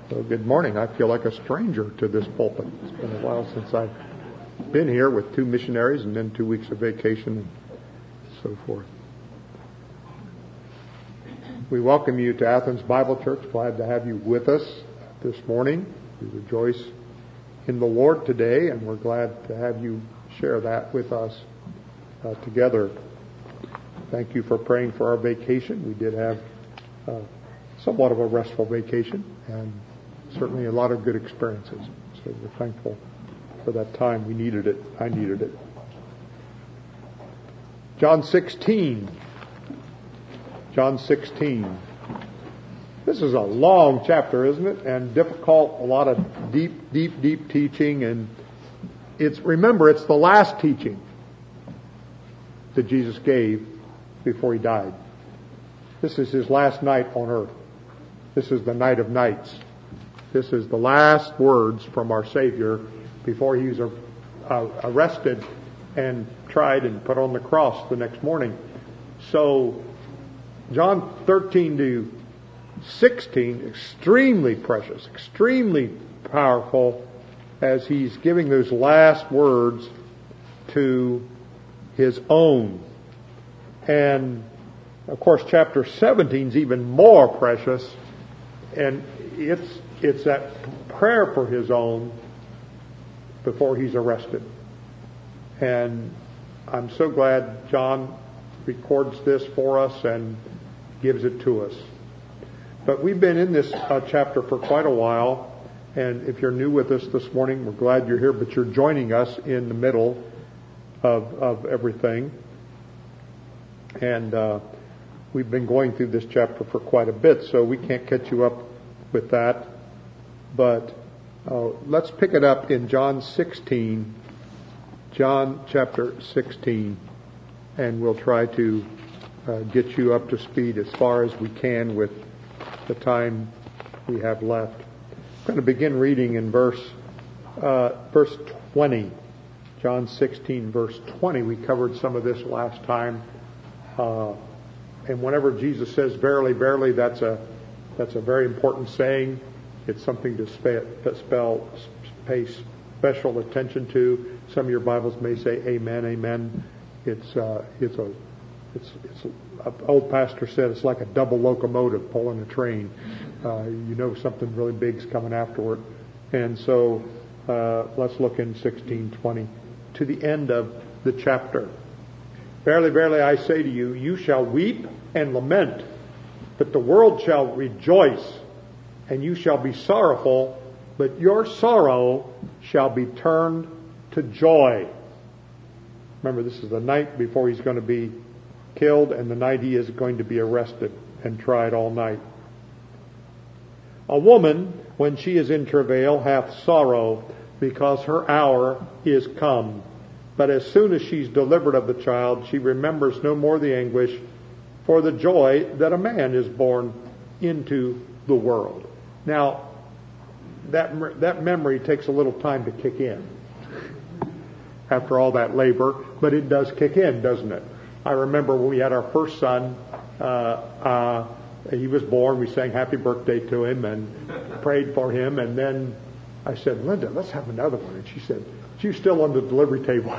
Well, good morning. I feel like a stranger to this pulpit. It's been a while since I've been here with 2 missionaries and then 2 weeks of vacation and so forth. We welcome you to Athens Bible Church. Glad to have you with us this morning. We rejoice in the Lord today, and we're glad to have you share that with us together. Thank you for praying for our vacation. We did have somewhat of a restful vacation and certainly a lot of good experiences. So we're thankful for that time. We needed it. I needed it. John 16. John 16. This is a long chapter, isn't it? And difficult, a lot of deep teaching. And remember, it's the last teaching that Jesus gave before He died. This is His last night on earth. This is the night of nights. This is the last words from our Savior before He was arrested and tried and put on the cross the next morning. So, John 13 to 16, extremely precious, extremely powerful as He's giving those last words to His own. And, of course, chapter 17 is even more precious, and it's that prayer for His own before He's arrested. And I'm so glad John records this for us and gives it to us. But we've been in this chapter for quite a while, and if you're new with us this morning, we're glad you're here, but you're joining us in the middle of everything. And we've been going through this chapter for quite a bit, so we can't catch you up with that. But let's pick it up in John 16, John chapter 16, and we'll try to get you up to speed as far as we can with the time we have left. I'm going to begin reading in verse 20. John 16, verse 20. We covered some of this last time. And whenever Jesus says, "Verily, verily," that's a very important saying. It's something to pay special attention to. Some of your Bibles may say, "Amen, amen." It's old pastor said it's like a double locomotive pulling a train. You know something really big's coming afterward. And so let's look in 16:20 to the end of the chapter. "Verily, verily, I say to you, you shall weep and lament, but the world shall rejoice, and you shall be sorrowful, but your sorrow shall be turned to joy." Remember, this is the night before He's going to be killed, and the night He is going to be arrested and tried all night. "A woman, when she is in travail, hath sorrow, because her hour is come. But as soon as she's delivered of the child, she remembers no more the anguish for the joy that a man is born into the world." Now, that memory takes a little time to kick in after all that labor, but it does kick in, doesn't it? I remember when we had our first son, he was born, we sang happy birthday to him and prayed for him, and then I said, "Linda, let's have another one." And she said, she's still on the delivery table.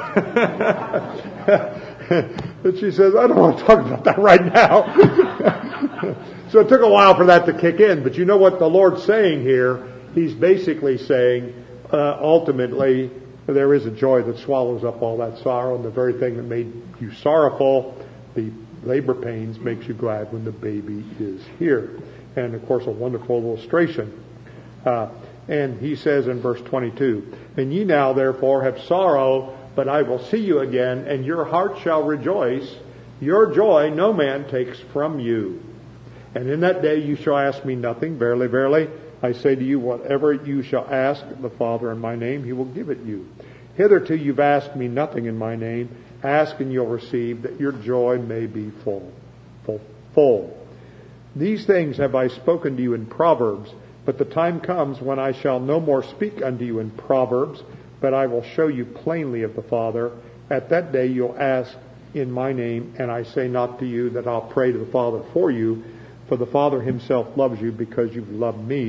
And she says, "I don't want to talk about that right now." So it took a while for that to kick in. But you know what the Lord's saying here? He's basically saying, ultimately, there is a joy that swallows up all that sorrow, and the very thing that made you sorrowful, the labor pains, makes you glad when the baby is here. And, of course, a wonderful illustration. And he says in verse 22, "And ye now therefore have sorrow, but I will see you again, and your heart shall rejoice. Your joy no man takes from you. And in that day you shall ask me nothing. Verily, verily, I say to you, whatever you shall ask the Father in my name, He will give it you. Hitherto you've asked me nothing in my name. Ask and you'll receive, that your joy may be full. These things have I spoken to you in Proverbs, but the time comes when I shall no more speak unto you in Proverbs, but I will show you plainly of the Father. At that day you'll ask in my name, and I say not to you that I'll pray to the Father for you, for the Father Himself loves you because you've loved me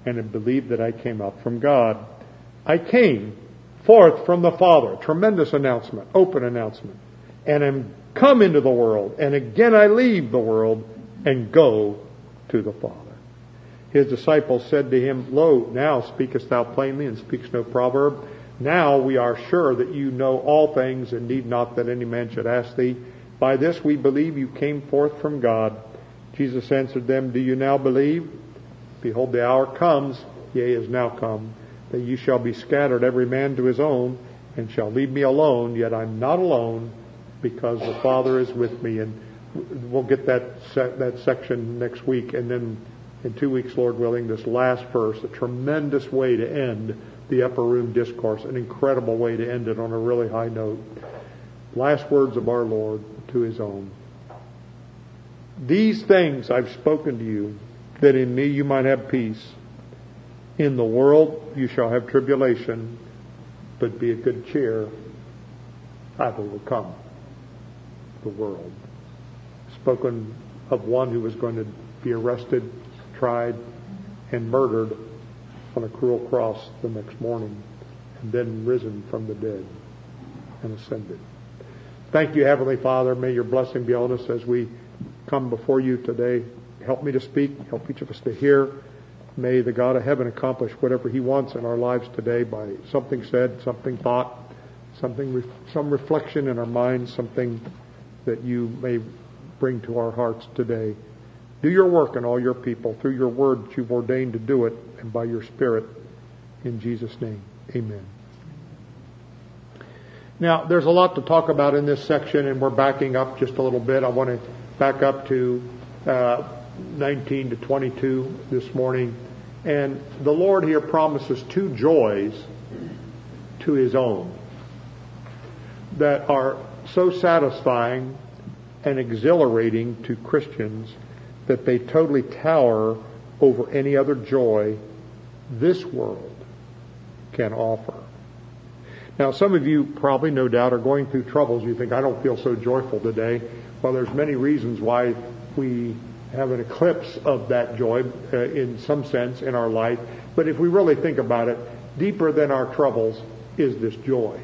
and have believed that I came out from God. I came forth from the Father. Tremendous announcement, open announcement. And am come into the world, and again I leave the world and go to the Father. His disciples said to him, Lo, now speakest thou plainly, and speakest no proverb. Now we are sure that you know all things, and need not that any man should ask thee. By this we believe you came forth from God. Jesus answered them, Do you now believe? Behold, the hour comes, yea, is now come, that ye shall be scattered every man to his own, and shall leave me alone. Yet I'm not alone, because the Father is with me. And we'll get that section next week, and then in 2 weeks, Lord willing, this last verse, a tremendous way to end the upper room discourse, an incredible way to end it on a really high note. Last words of our Lord to his own. These things I've spoken to you, that in me you might have peace. In the world you shall have tribulation, but be of good cheer. I've overcome the world. Spoken of one who was going to be arrested, tried, and murdered on a cruel cross the next morning, and then risen from the dead and ascended. Thank you, Heavenly Father. May your blessing be on us as we come before you today. Help me to speak. Help each of us to hear. May the God of heaven accomplish whatever he wants in our lives today by something said, something thought, some reflection in our minds, something that you may bring to our hearts today. Do your work in all your people through your word that you've ordained to do it, and by your Spirit. In Jesus' name, amen. Now, there's a lot to talk about in this section, and we're backing up just a little bit. I want to back up to 19 to 22 this morning. And the Lord here promises two joys to his own that are so satisfying and exhilarating to Christians that they totally tower over any other joy this world can offer. Now, some of you probably, no doubt, are going through troubles. You think, I don't feel so joyful today. Well, there's many reasons why we have an eclipse of that joy in some sense in our life. But if we really think about it, deeper than our troubles is this joy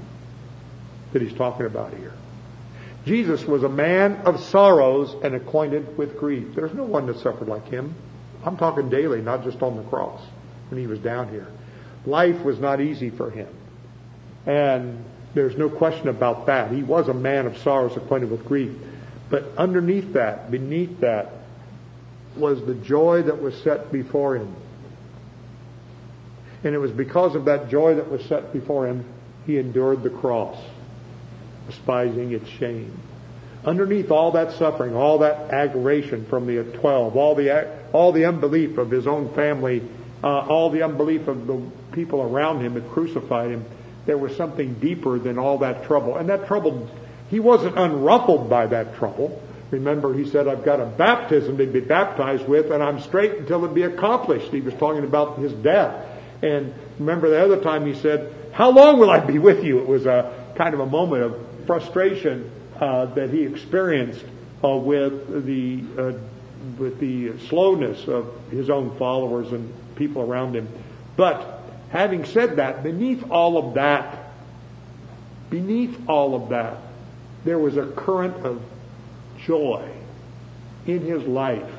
that he's talking about here. Jesus was a man of sorrows and acquainted with grief. There's no one that suffered like him. I'm talking daily, not just on the cross when he was down here. Life was not easy for him. And there's no question about that. He was a man of sorrows acquainted with grief. But underneath that, beneath that, was the joy that was set before him. And it was because of that joy that was set before him, he endured the cross, despising its shame. Underneath all that suffering, all that aggravation from the 12, all the unbelief of his own family, all the unbelief of the people around him that crucified him, there was something deeper than all that trouble. And that trouble, he wasn't unruffled by that trouble. Remember, he said, I've got a baptism to be baptized with, and I'm straight until it be accomplished. He was talking about his death. And remember the other time he said, how long will I be with you? It was a kind of a moment of frustration that he experienced with the slowness of his own followers and people around him. But having said that, beneath all of that, there was a current of joy in his life.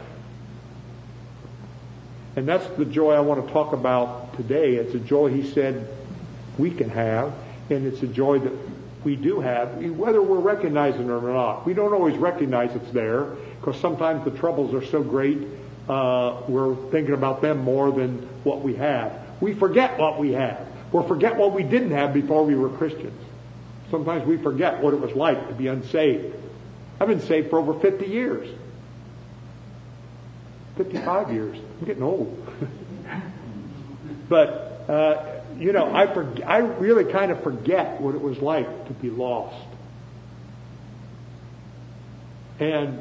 And that's the joy I want to talk about today. It's a joy he said we can have, and it's a joy that we do have, whether we're recognizing it or not. We don't always recognize it's there, because sometimes the troubles are so great, we're thinking about them more than what we have. We forget what we have. Or forget what we didn't have before we were Christians. Sometimes we forget what it was like to be unsaved. I've been saved for over 50 years. 55 years. I'm getting old. But, I really kind of forget what it was like to be lost. And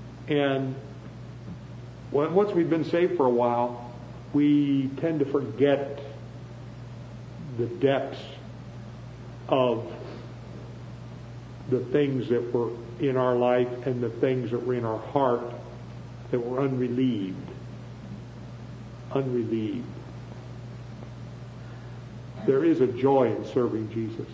once we've been saved for a while, we tend to forget the depths of the things that were in our life and the things that were in our heart that were unrelieved. There is a joy in serving Jesus.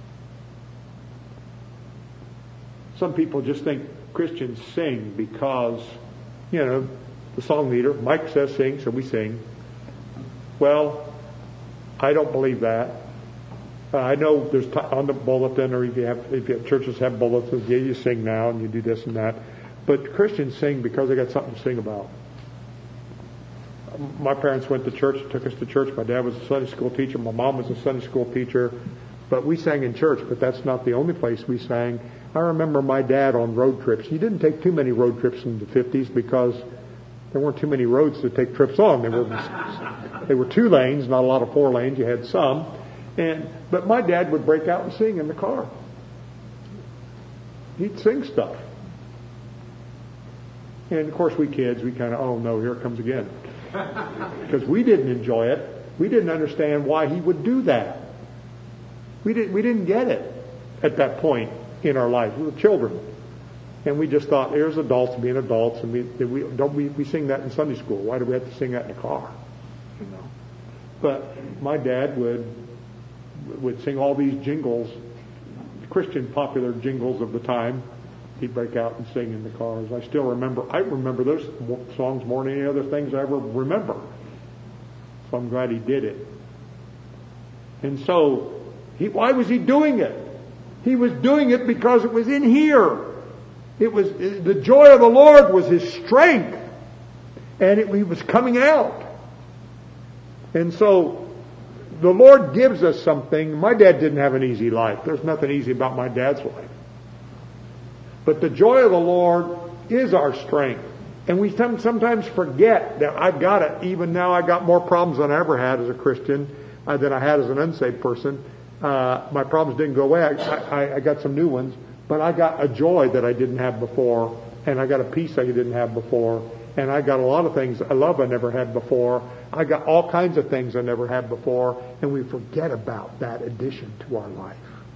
Some people just think Christians sing because, the song leader, Mike says sing, so we sing. Well, I don't believe that. I know there's on the bulletin, or if you have churches have bulletins, yeah, you sing now and you do this and that. But Christians sing because they got something to sing about. My parents went to church, took us to church. My dad was a Sunday school teacher. My mom was a Sunday school teacher. But we sang in church, but that's not the only place we sang. I remember my dad on road trips. He didn't take too many road trips in the 50s because there weren't too many roads to take trips on. They were 2 lanes, not a lot of 4 lanes. You had some. But my dad would break out and sing in the car. He'd sing stuff. And of course we kids, we kind of, oh no, here it comes again. Because we didn't enjoy it. We didn't understand why he would do that. We didn't get it at that point in our life. We were children. And we just thought, there's adults being adults, and we sing that in Sunday school. Why do we have to sing that in a car? But my dad would sing all these jingles, Christian popular jingles of the time. He'd break out and sing in the cars. I remember those songs more than any other things I ever remember. So I'm glad he did it. And so, why was he doing it? He was doing it because it was in here. It was the joy of the Lord was his strength, and he was coming out. And so, the Lord gives us something. My dad didn't have an easy life. There's nothing easy about my dad's life. But the joy of the Lord is our strength. And we sometimes forget that I've got it. Even now I got more problems than I ever had as a Christian than I had as an unsaved person. My problems didn't go away. I got some new ones. But I got a joy that I didn't have before. And I got a peace I didn't have before. And I got a lot of things, a love I never had before. I got all kinds of things I never had before. And we forget about that addition to our life.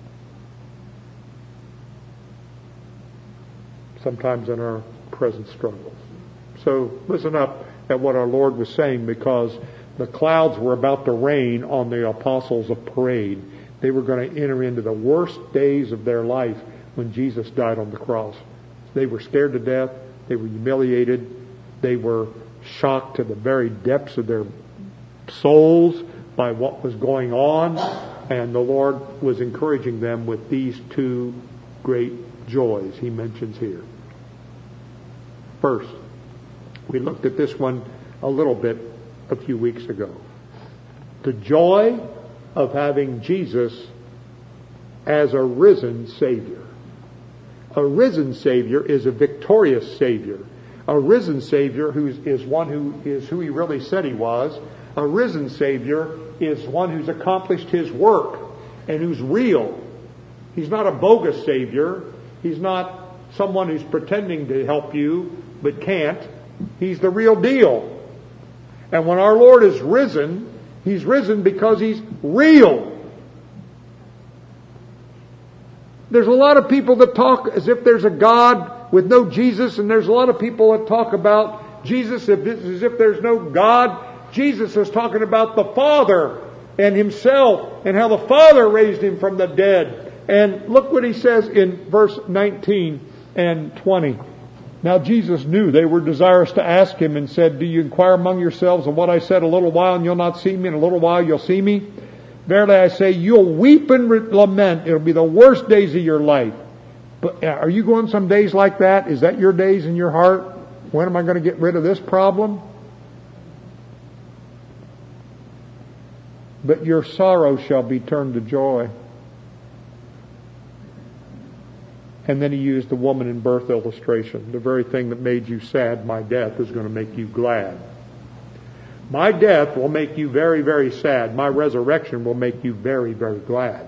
Sometimes in our present struggles. So listen up at what our Lord was saying, because the clouds were about to rain on the apostles of parade. They were going to enter into the worst days of their life when Jesus died on the cross. They were scared to death. They were humiliated. They were shocked to the very depths of their souls by what was going on. And the Lord was encouraging them with these 2 great joys he mentions here. First, we looked at this one a little bit a few weeks ago. The joy of having Jesus as a risen Savior. A risen Savior is a victorious Savior. A risen Savior is one who is who he really said he was. A risen Savior is one who's accomplished his work and who's real. He's not a bogus Savior. He's not someone who's pretending to help you but can't. He's the real deal. And when our Lord is risen, he's risen because he's real. There's a lot of people that talk as if there's a God with no Jesus, and there's a lot of people that talk about Jesus as if there's no God. Jesus is talking about the Father and himself and how the Father raised him from the dead. And look what he says in verse 19 and 20. Now Jesus knew they were desirous to ask him, and said, "Do you inquire among yourselves of what I said? A little while and you'll not see me, and a little while you'll see me? Verily I say, you'll weep and lament. It'll be the worst days of your life." But are you going some days like that? Is that your days in your heart? When am I going to get rid of this problem? But your sorrow shall be turned to joy. And then he used the woman in birth illustration. The very thing that made you sad, my death, is going to make you glad. My death will make you very, very sad. My resurrection will make you very, very glad.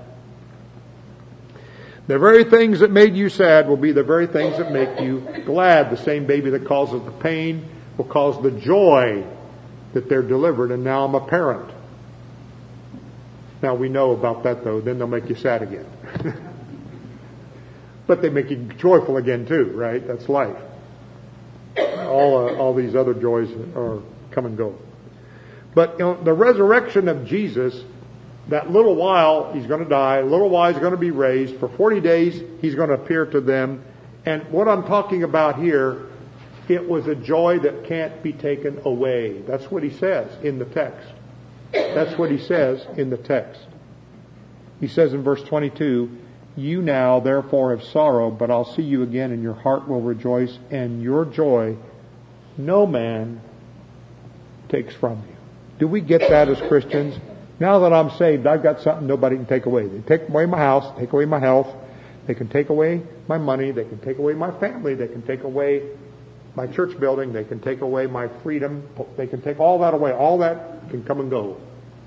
The very things that made you sad will be the very things that make you glad. The same baby that causes the pain will cause the joy that they're delivered, and now I'm a parent. Now we know about that, though. Then they'll make you sad again. But they make you joyful again too, right? That's life. All these other joys are come and go. But the resurrection of Jesus that little while he's going to die, a little while he's going to be raised. For 40 days he's going to appear to them. And what I'm talking about here, it was a joy that can't be taken away. That's what he says in the text. That's what he says in the text. He says in verse 22, "You now therefore have sorrow, but I'll see you again, and your heart will rejoice, and your joy no man takes from you." Do we get that as Christians? Now that I'm saved, I've got something nobody can take away. They take away my house, take away my health, they can take away my money, they can take away my family, they can take away my church building, they can take away my freedom, they can take all that away. All that can come and go.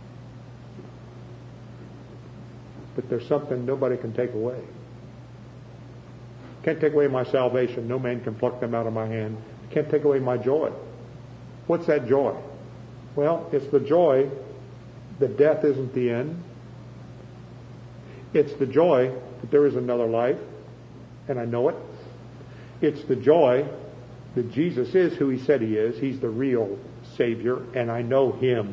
But there's something nobody can take away. Can't take away my salvation. No man can pluck them out of my hand. Can't take away my joy. What's that joy? Well, it's the joy that death isn't the end. It's the joy that there is another life, and I know it. It's the joy that Jesus is who He said He is. He's the real Savior, and I know Him.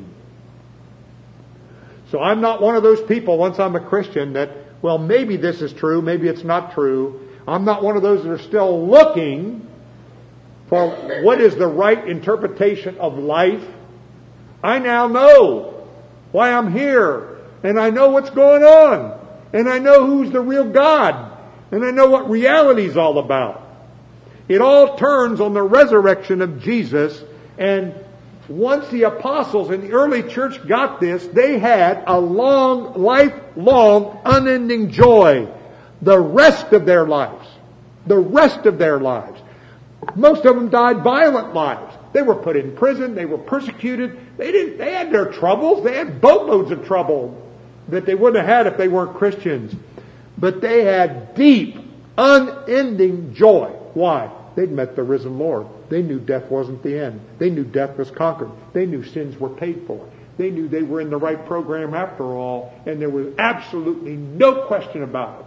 So I'm not one of those people, once I'm a Christian, that, well, maybe this is true, maybe it's not true. I'm not one of those that are still looking for what is the right interpretation of life. I now know why I'm here, and I know what's going on, and I know who's the real God, and I know what reality is all about. It all turns on the resurrection of Jesus, and once the apostles in the early church got this, they had a long, lifelong, unending joy the rest of their lives. The rest of their lives. Most of them died violent lives. They were put in prison. They were persecuted. They had their troubles. They had boatloads of trouble that they wouldn't have had if they weren't Christians. But they had deep, unending joy. Why? They'd met the risen Lord. They knew death wasn't the end. They knew death was conquered. They knew sins were paid for. They knew they were in the right program after all, and there was absolutely no question about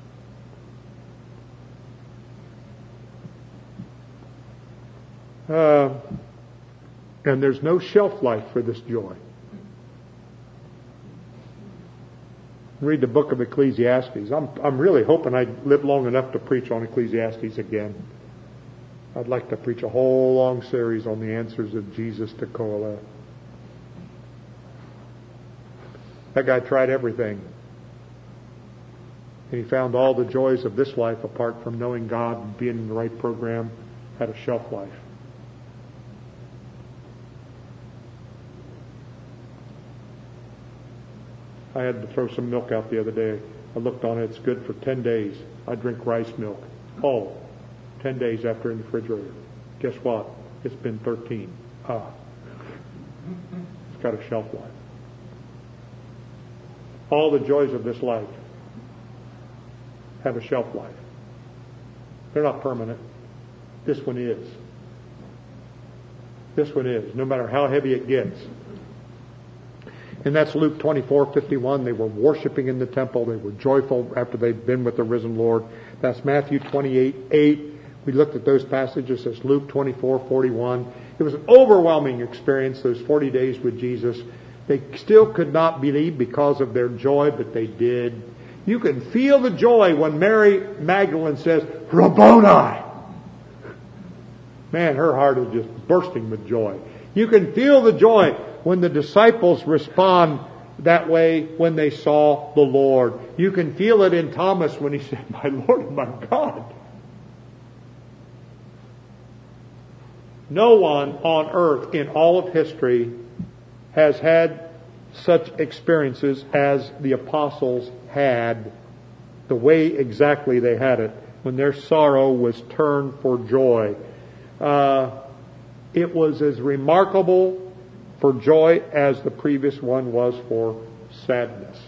it. And there's no shelf life for this joy. Read the book of Ecclesiastes. I'm really hoping I live long enough to preach on Ecclesiastes again. I'd like to preach a whole long series on the answers of Jesus to Kohelet. That guy tried everything. And he found all the joys of this life apart from knowing God and being in the right program had a shelf life. I had to throw some milk out the other day. I looked on it. It's good for 10 days. I drink rice milk. 10 days after in the refrigerator. Guess what? It's been 13. It's got a shelf life. All the joys of this life have a shelf life. They're not permanent. This one is. This one is, no matter how heavy it gets. And that's Luke 24:51. They were worshiping in the temple. They were joyful after they'd been with the risen Lord. That's Matthew 28:8. We looked at those passages. That's Luke 24:41. It was an overwhelming experience, those 40 days with Jesus. They still could not believe because of their joy, but they did. You can feel the joy when Mary Magdalene says, "Rabboni!" Man, her heart is just bursting with joy. You can feel the joy when the disciples respond that way when they saw the Lord. You can feel it in Thomas when he said, "My Lord and my God." No one on earth in all of history has had such experiences as the apostles had, the way exactly they had it, when their sorrow was turned for joy. It was as remarkable for joy as the previous one was for sadness.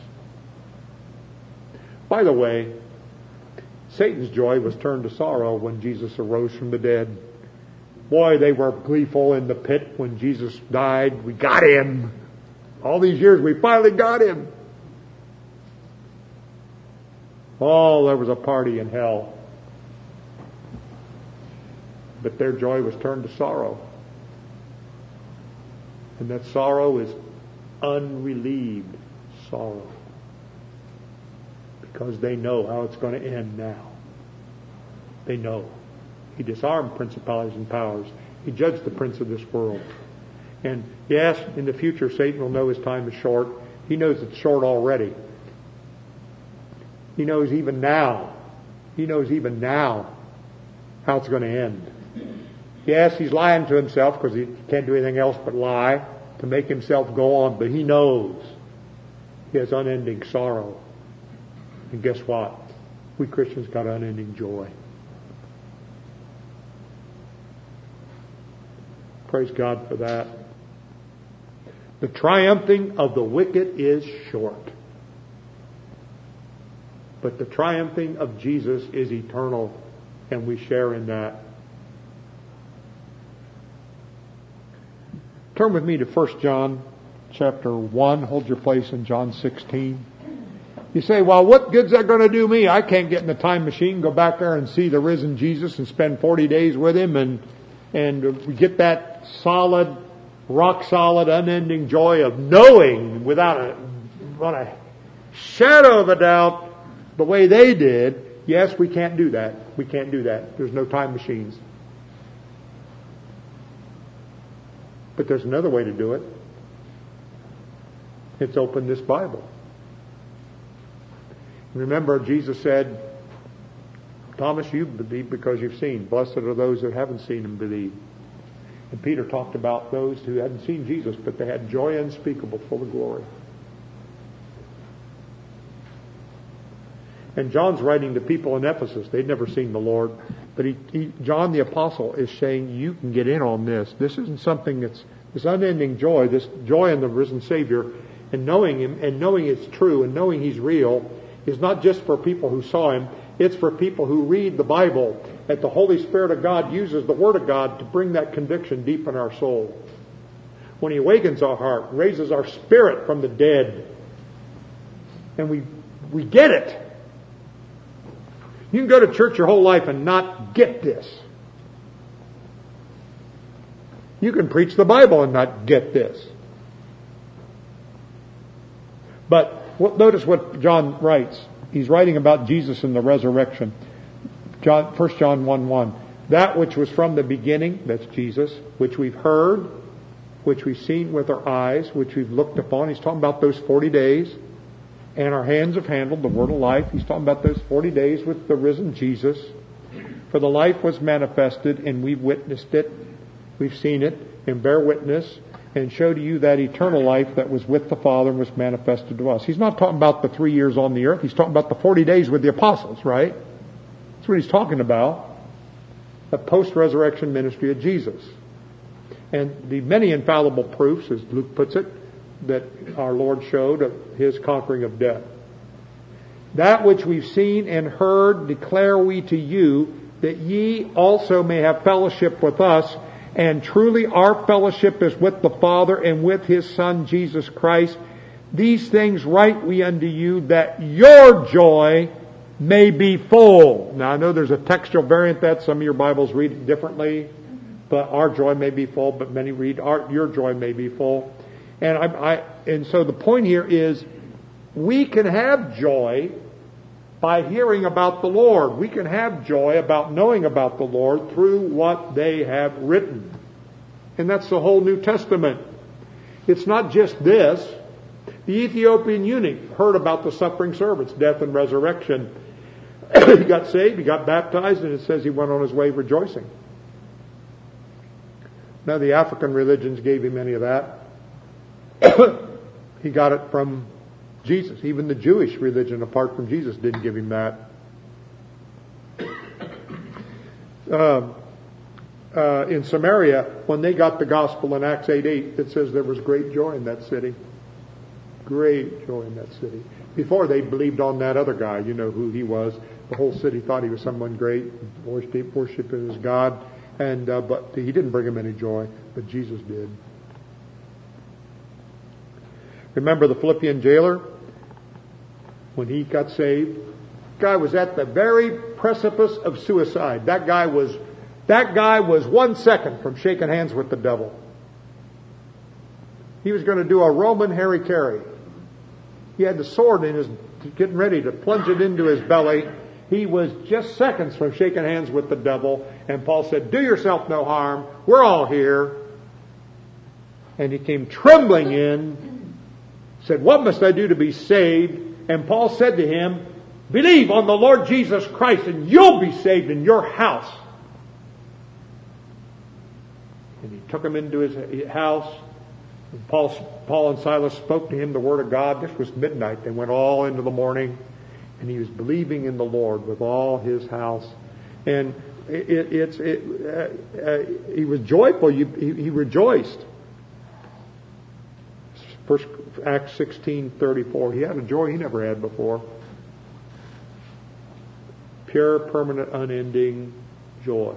By the way, Satan's joy was turned to sorrow when Jesus arose from the dead. Boy, they were gleeful in the pit when Jesus died. We got him. All these years, we finally got him. Oh, there was a party in hell. But their joy was turned to sorrow. And that sorrow is unrelieved sorrow. Because they know how it's going to end now. They know. He disarmed principalities and powers. He judged the prince of this world. And yes, in the future, Satan will know his time is short. He knows it's short already. He knows even now. He knows even now how it's going to end. Yes, he's lying to himself because he can't do anything else but lie to make himself go on. But he knows he has unending sorrow. And guess what? We Christians got unending joy. Praise God for that. The triumphing of the wicked is short. But the triumphing of Jesus is eternal, and we share in that. Turn with me to 1 John chapter 1. Hold your place in John 16. You say, well, what good's that going to do me? I can't get in the time machine, go back there and see the risen Jesus and spend 40 days with Him and get that solid, rock solid, unending joy of knowing without a shadow of a doubt the way they did. Yes, we can't do that. We can't do that. There's no time machines. But there's another way to do it. It's open this Bible. Remember, Jesus said, Thomas, you believe because you've seen. Blessed are those that haven't seen and believe. And Peter talked about those who hadn't seen Jesus, but they had joy unspeakable, full of glory. And John's writing to people in Ephesus. They'd never seen the Lord. But John the Apostle is saying, you can get in on this. This isn't something that's this unending joy, this joy in the risen Savior, and knowing Him, and knowing it's true, and knowing He's real, is not just for people who saw Him. It's for people who read the Bible, that the Holy Spirit of God uses the Word of God to bring that conviction deep in our soul. When He awakens our heart, raises our spirit from the dead, and we get it. You can go to church your whole life and not get this. You can preach the Bible and not get this. But notice what John writes. He's writing about Jesus and the resurrection. 1 John 1:1. That which was from the beginning, that's Jesus, which we've heard, which we've seen with our eyes, which we've looked upon. He's talking about those 40 days. And our hands have handled the word of life. He's talking about those 40 days with the risen Jesus. For the life was manifested, and we've witnessed it. We've seen it, and bear witness, and show to you that eternal life that was with the Father and was manifested to us. He's not talking about the 3 years on the earth. He's talking about the 40 days with the apostles, right? That's what he's talking about. The post-resurrection ministry of Jesus. And the many infallible proofs, as Luke puts it, that our Lord showed of His conquering of death. That which we've seen and heard declare we to you, that ye also may have fellowship with us. And truly our fellowship is with the Father and with His Son Jesus Christ. These things write we unto you, that your joy may be full. Now I know there's a textual variant that some of your Bibles read it differently, but our joy may be full, but many read your joy may be full. And so the point here is, we can have joy by hearing about the Lord. We can have joy about knowing about the Lord through what they have written. And that's the whole New Testament. It's not just this. The Ethiopian eunuch heard about the suffering servant's death and resurrection. He got saved, he got baptized, and it says he went on his way rejoicing. Now the African religions gave him any of that. He got it from Jesus. Even the Jewish religion, apart from Jesus, didn't give him that. In Samaria, when they got the gospel in Acts 8:8, it says there was great joy in that city. Great joy in that city. Before they believed on that other guy, you know who he was. The whole city thought he was someone great, worshiping his God, but he didn't bring him any joy, but Jesus did. Remember the Philippian jailer? When he got saved, the guy was at the very precipice of suicide. That guy was 1 second from shaking hands with the devil. He was going to do a Roman Harry Carey. He had the sword in his, getting ready to plunge it into his belly. He was just seconds from shaking hands with the devil. And Paul said, do yourself no harm. We're all here. And he came trembling in, said, what must I do to be saved? And Paul said to him, believe on the Lord Jesus Christ and you'll be saved in your house. And he took him into his house. And Paul and Silas spoke to him the word of God. This was midnight. They went all into the morning. And he was believing in the Lord with all his house. And he was joyful. He rejoiced. First Acts 16:34. He had a joy he never had before. Pure, permanent, unending joy.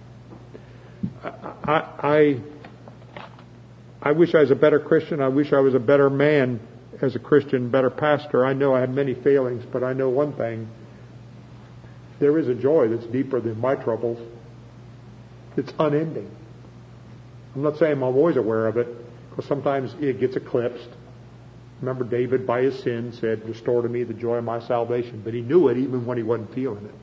I wish I was a better Christian. I wish I was a better man as a Christian, better pastor. I know I have many failings, but I know one thing. There is a joy that's deeper than my troubles. It's unending. I'm not saying I'm always aware of it, because sometimes it gets eclipsed. Remember, David, by his sin, said, restore to me the joy of my salvation. But he knew it even when he wasn't feeling it.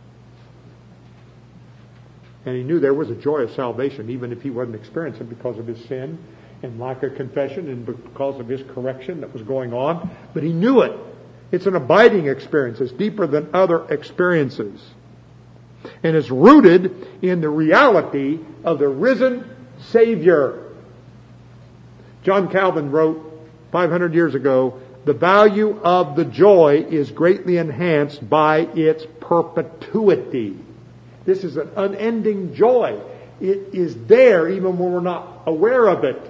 And he knew there was a joy of salvation, even if he wasn't experiencing it because of his sin and lack of confession and because of his correction that was going on. But he knew it. It's an abiding experience. It's deeper than other experiences. And it's rooted in the reality of the risen Savior. John Calvin wrote 500 years ago, the value of the joy is greatly enhanced by its perpetuity. This is an unending joy. It is there even when we're not aware of it.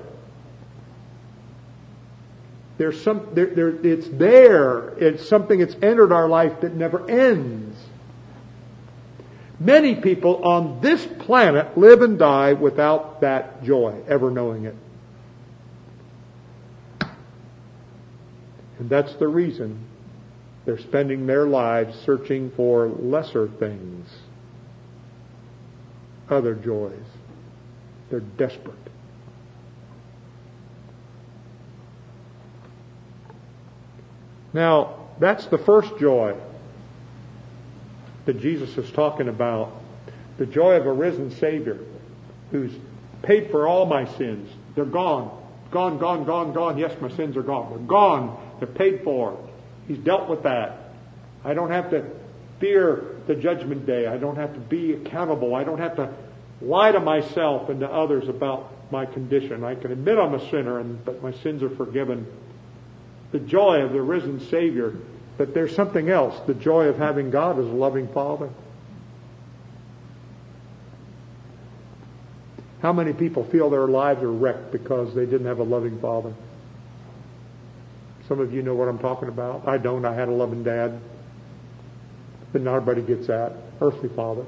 It's there. It's something that's entered our life that never ends. Many people on this planet live and die without that joy, ever knowing it. And that's the reason they're spending their lives searching for lesser things, other joys. They're desperate. Now, that's the first joy that Jesus is talking about. The joy of a risen Savior who's paid for all my sins. They're gone. Gone, gone, gone, gone. Yes, my sins are gone. They're gone. They're paid for. He's dealt with that. I don't have to fear the judgment day. I don't have to be accountable. I don't have to lie to myself and to others about my condition. I can admit I'm a sinner, but my sins are forgiven. The joy of the risen Savior. But there's something else. The joy of having God as a loving Father. How many people feel their lives are wrecked because they didn't have a loving Father? Some of you know what I'm talking about. I don't. I had a loving dad. But not everybody gets that. Earthly father.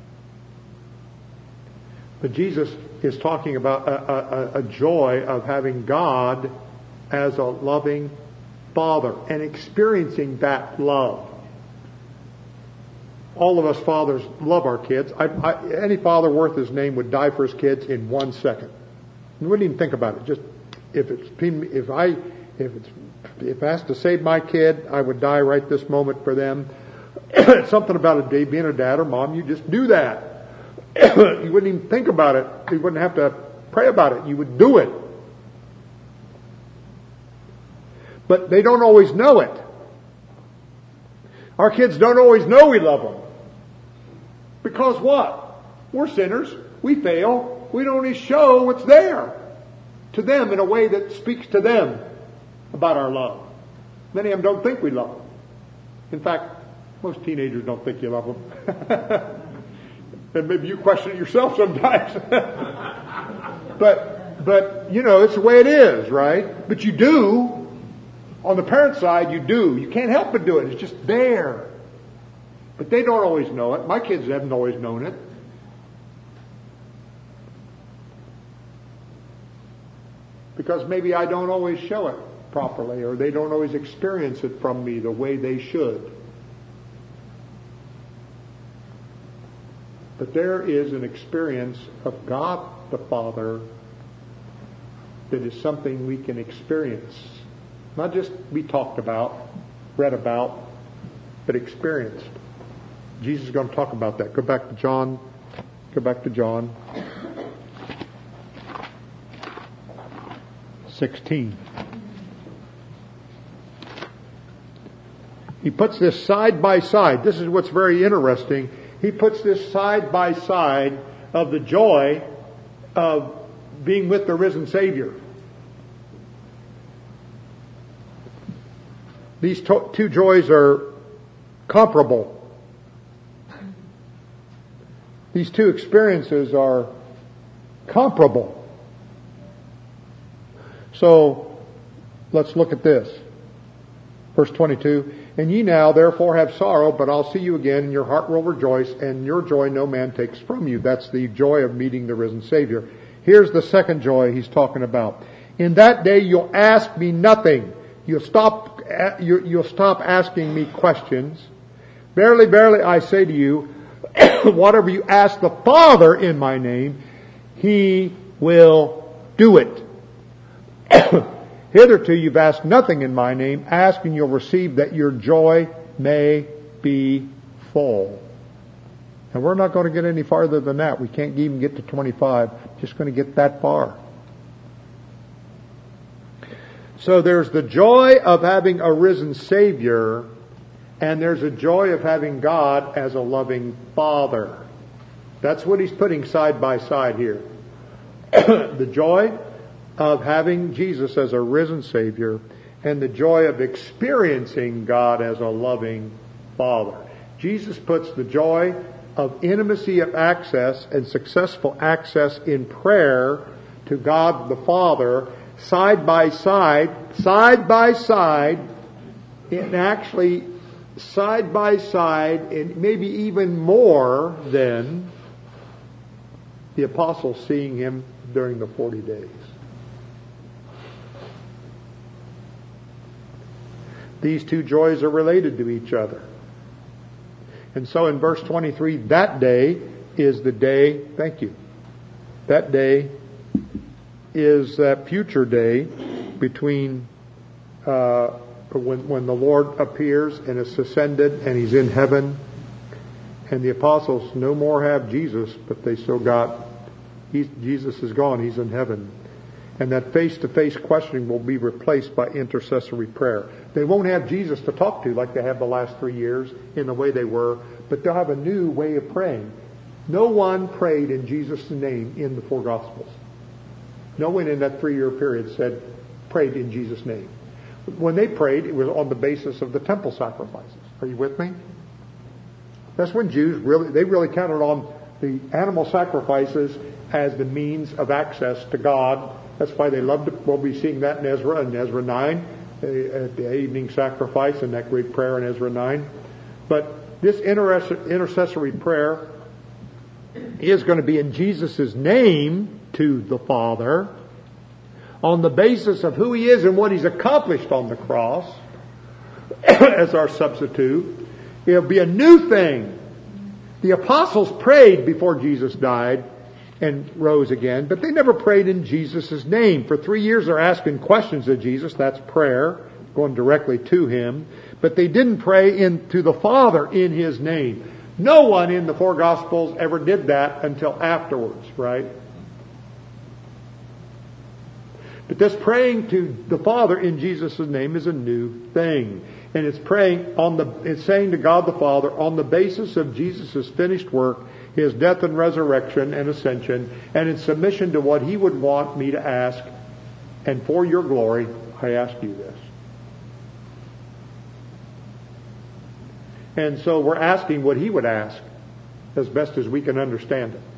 But Jesus is talking about a joy of having God as a loving Father and experiencing that love. All of us fathers love our kids. Any father worth his name would die for his kids in 1 second. You wouldn't even think about it. Just if I asked to save my kid, I would die right this moment for them. Something about a day being a dad or mom, you just do that. You wouldn't even think about it. You wouldn't have to pray about it. You would do it. But they don't always know it. Our kids don't always know we love them. Because what? We're sinners. We fail. We don't always show what's there to them in a way that speaks to them about our love. Many of them don't think we love them. In fact, most teenagers don't think you love them. And maybe you question it yourself sometimes. But you know, it's the way it is, right? But you do. On the parent side, you do. You can't help but do it. It's just there. But they don't always know it. My kids haven't always known it. Because maybe I don't always show it properly, or they don't always experience it from me the way they should. But there is an experience of God the Father that is something we can experience Not just be talked about, read about, but experienced. Jesus is going to talk about that. Go back to John. 16. He puts this side by side. This is what's very interesting. He puts this side by side of the joy of being with the risen Savior. These two joys are comparable. These two experiences are comparable. So, let's look at this. Verse 22, and ye now therefore have sorrow, but I'll see you again, and your heart will rejoice, and your joy no man takes from you. That's the joy of meeting the risen Savior. Here's the second joy he's talking about. In that day you'll ask me nothing. You'll stop asking me questions. Verily, verily, I say to you, whatever you ask the Father in my name, He will do it. Hitherto you've asked nothing in my name. Ask and you'll receive, that your joy may be full. And we're not going to get any farther than that. We can't even get to 25. Just going to get that far. So there's the joy of having a risen Savior, and there's a joy of having God as a loving Father. That's what he's putting side by side here. The joy of having Jesus as a risen Savior, and the joy of experiencing God as a loving Father. Jesus puts the joy of intimacy of access and successful access in prayer to God the Father side by side, and actually side by side, and maybe even more than the apostles seeing Him during the 40 days. These two joys are related to each other. And so in verse 23, that day is the day, thank you, that day is that future day between when the Lord appears and is ascended and He's in heaven, and the apostles no more have Jesus, but they still got, Jesus is gone, He's in heaven. And that face-to-face questioning will be replaced by intercessory prayer. They won't have Jesus to talk to like they have the last 3 years in the way they were, but they'll have a new way of praying. No one prayed in Jesus' name in the 4 Gospels. No one in that 3-year period prayed in Jesus' name. When they prayed, it was on the basis of the temple sacrifices. Are you with me? That's when Jews really counted on the animal sacrifices as the means of access to God. That's why they loved it. We'll be seeing that in Ezra 9, the evening sacrifice and that great prayer in Ezra 9. But this intercessory prayer is going to be in Jesus' name to the Father on the basis of who He is and what He's accomplished on the cross as our substitute. It'll be a new thing. The apostles prayed before Jesus died and rose again, but they never prayed in Jesus' name. For 3 years they're asking questions of Jesus. That's prayer, going directly to Him. But they didn't pray to the Father in His name. No one in the 4 Gospels ever did that until afterwards, right? But this praying to the Father in Jesus' name is a new thing. And it's it's saying to God the Father on the basis of Jesus' finished work, His death and resurrection and ascension, and in submission to what He would want me to ask, and for your glory, I ask you this. And so we're asking what He would ask as best as we can understand it.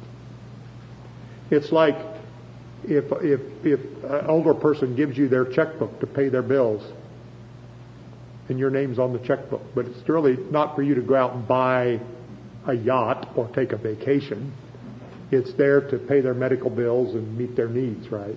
It's like if an older person gives you their checkbook to pay their bills, and your name's on the checkbook, but it's really not for you to go out and buy a yacht or take a vacation. It's there to pay their medical bills and meet their needs, right?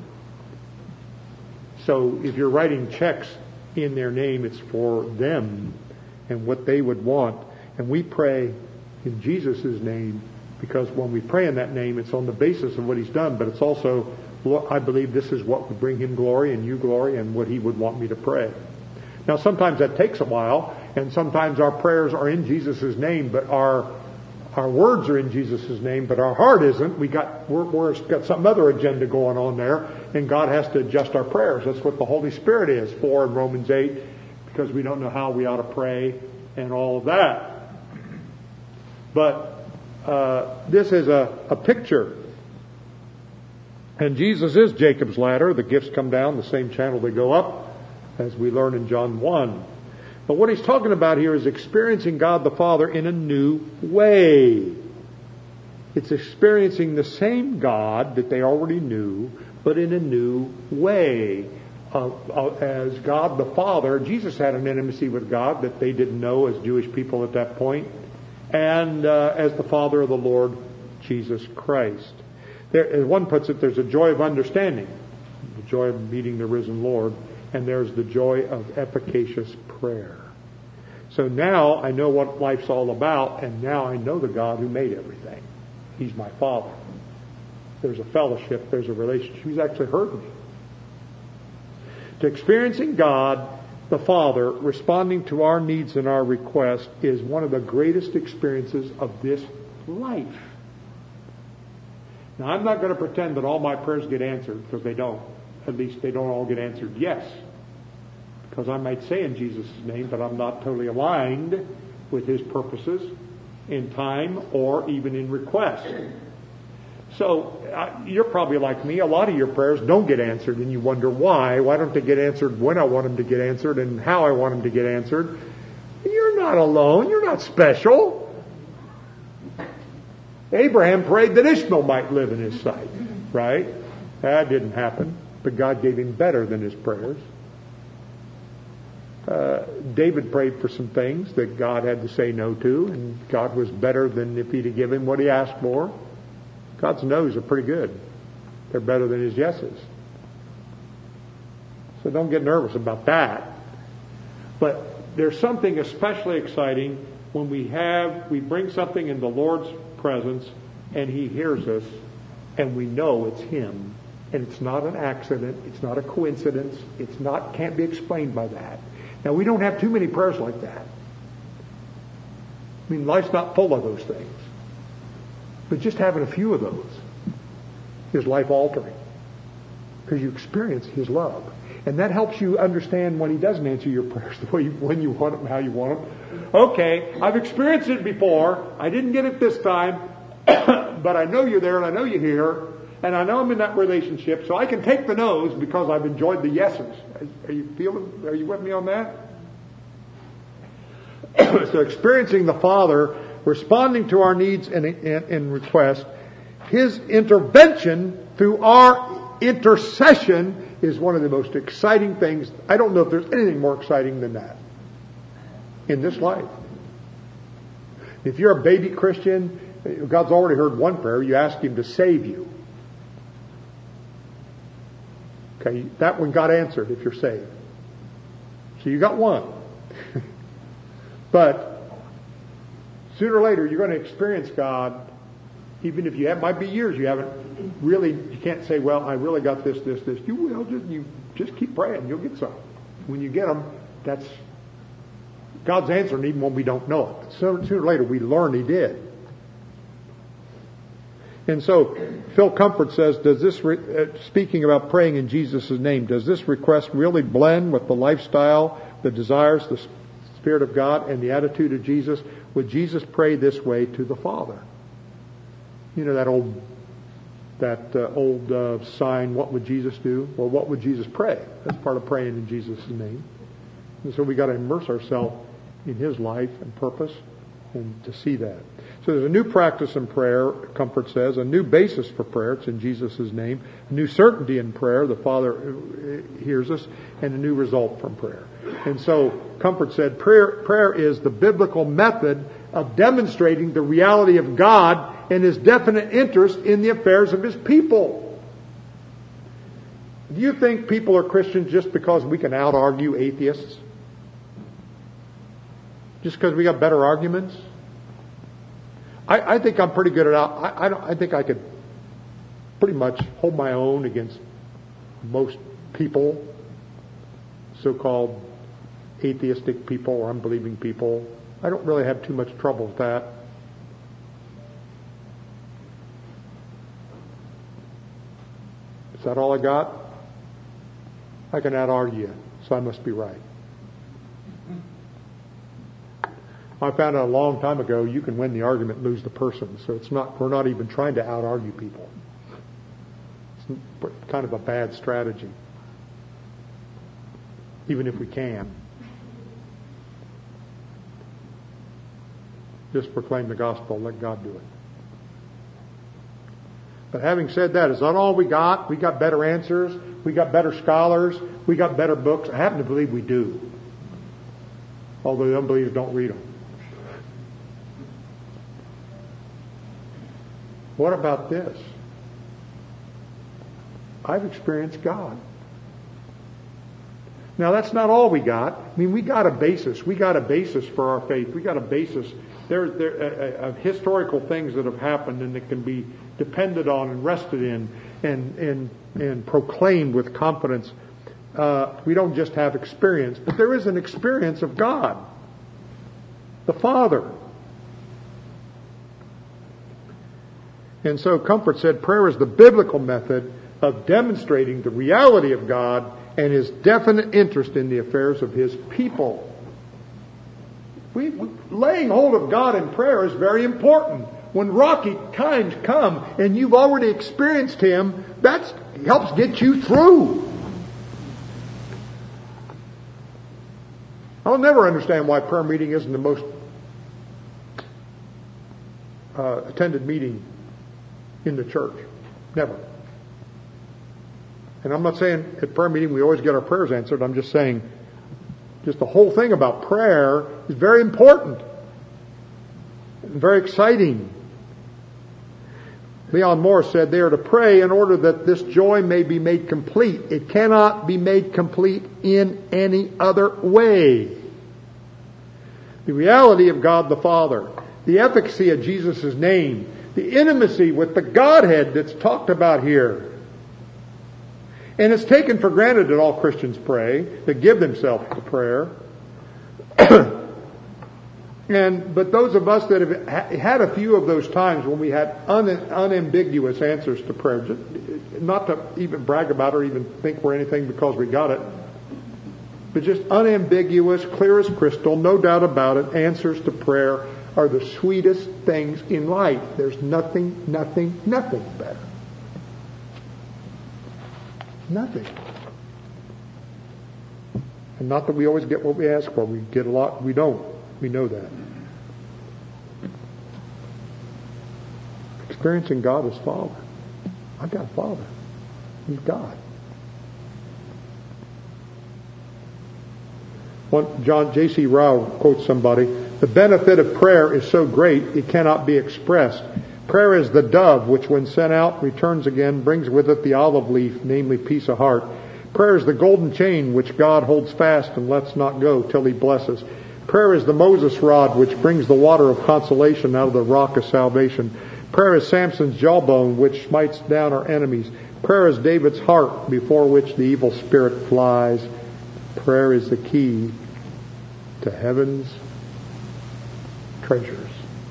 So if you're writing checks in their name, it's for them and what they would want. And we pray in Jesus' name because when we pray in that name, it's on the basis of what He's done, but it's also I believe this is what would bring Him glory and you glory and what He would want me to pray. Now sometimes that takes a while, and sometimes our prayers are in Jesus' name, but our words are in Jesus' name, but our heart isn't. We've got some other agenda going on there, and God has to adjust our prayers. That's what the Holy Spirit is for in Romans 8, because we don't know how we ought to pray and all of that. But this is a picture. And Jesus is Jacob's ladder. The gifts come down the same channel they go up, as we learn in John 1. But what he's talking about here is experiencing God the Father in a new way. It's experiencing the same God that they already knew, but in a new way. As God the Father, Jesus had an intimacy with God that they didn't know as Jewish people at that point, and as the Father of the Lord Jesus Christ. As one puts it, there's a joy of understanding, the joy of meeting the risen Lord, and there's the joy of efficacious prayer. So now I know what life's all about, and now I know the God who made everything. He's my Father. There's a fellowship, there's a relationship. He's actually heard me. To experiencing God, the Father, responding to our needs and our requests is one of the greatest experiences of this life. Now, I'm not going to pretend that all my prayers get answered, because they don't. At least they don't all get answered yes. Because I might say in Jesus' name, but I'm not totally aligned with His purposes in time or even in request. So, you're probably like me. A lot of your prayers don't get answered, and you wonder why. Why don't they get answered when I want them to get answered and how I want them to get answered? You're not alone. You're not special. Abraham prayed that Ishmael might live in his sight, right? That didn't happen, but God gave him better than his prayers. David prayed for some things that God had to say no to, and God was better than if He'd have given him what he asked for. God's no's are pretty good. They're better than His yeses. So don't get nervous about that. But there's something especially exciting when we bring something in the Lord's presence and He hears us and we know it's Him. And it's not an accident. It's not a coincidence. Can't be explained by that. Now, we don't have too many prayers like that. I mean, life's not full of those things. But just having a few of those is life-altering. Because you experience His love. And that helps you understand when He doesn't answer your prayers the way when you want them, how you want them. Okay, I've experienced it before. I didn't get it this time. But I know You're there and I know You're here. And I know I'm in that relationship. So I can take the no's because I've enjoyed the yeses. Are you with me on that? So experiencing the Father, responding to our needs and requests, His intervention through our intercession is one of the most exciting things. I don't know if there's anything more exciting than that in this life. If you're a baby Christian, God's already heard one prayer. You ask Him to save you. Okay, that one got answered if you're saved. So you got one. But sooner or later, you're going to experience God, even if might be years you can't say, well, I really got this. You will. You just keep praying. You'll get some. When you get them, that's God's answering even when we don't know it. Sooner or later, we learn He did. And so, Phil Comfort says, speaking about praying in Jesus' name, does this request really blend with the lifestyle, the desires, the Spirit of God, and the attitude of Jesus? Would Jesus pray this way to the Father? You know that old sign, what would Jesus do? Well, what would Jesus pray? That's part of praying in Jesus' name. And so we got to immerse ourselves in His life and purpose and to see that. So there's a new practice in prayer, Comfort says, a new basis for prayer, it's in Jesus' name, a new certainty in prayer, the Father hears us, and a new result from prayer. And so Comfort said, prayer is the biblical method of demonstrating the reality of God and His definite interest in the affairs of His people. Do you think people are Christians just because we can out-argue atheists? Just because we got better arguments? I think I'm pretty good at I think I could pretty much hold my own against most people, so-called atheistic people or unbelieving people. I don't really have too much trouble with that. Is that all I got? I can out-argue, so I must be right. I found out a long time ago you can win the argument and lose the person, so we're not even trying to out-argue people. It's kind of a bad strategy, even if we can. Just proclaim the gospel, let God do it. But having said that, is that all we got? We got better answers, we got better scholars, we got better books. I happen to believe we do, although the unbelievers don't read them. What about this? I've experienced God. Now that's not all we got. I mean, we got a basis. We got a basis for our faith. We got a basis. There of historical things that have happened and that can be depended on and rested in and proclaimed with confidence. We don't just have experience, but there is an experience of God, the Father. And so Comfort said prayer is the biblical method of demonstrating the reality of God and His definite interest in the affairs of His people. Laying hold of God in prayer is very important. When rocky times come and you've already experienced Him, that helps get you through. I'll never understand why prayer meeting isn't the most attended meeting in the church. Never. And I'm not saying at prayer meeting we always get our prayers answered. I'm just saying just the whole thing about prayer is very important and very exciting. Leon Morris said they are to pray in order that this joy may be made complete. It cannot be made complete in any other way. The reality of God the Father, the efficacy of Jesus' name, the intimacy with the Godhead that's talked about here. And it's taken for granted that all Christians pray, that give themselves to prayer. But those of us that have had a few of those times when we had unambiguous answers to prayer, just, not to even brag about it or even think we're anything because we got it, but just unambiguous, clear as crystal, no doubt about it, answers to prayer are the sweetest things in life. There's nothing better. Nothing. And not that we always get what we ask for. We get a lot. We don't. We know that. Experiencing God as Father. I've got a Father. He's God. John J.C. Rao quotes somebody, the benefit of prayer is so great it cannot be expressed. Prayer is the dove which when sent out returns again, brings with it the olive leaf, namely peace of heart. Prayer is the golden chain which God holds fast and lets not go till He blesses. Prayer is the Moses rod which brings the water of consolation out of the rock of salvation. Prayer is Samson's jawbone which smites down our enemies. Prayer is David's heart before which the evil spirit flies. Prayer is the key to heaven's treasures.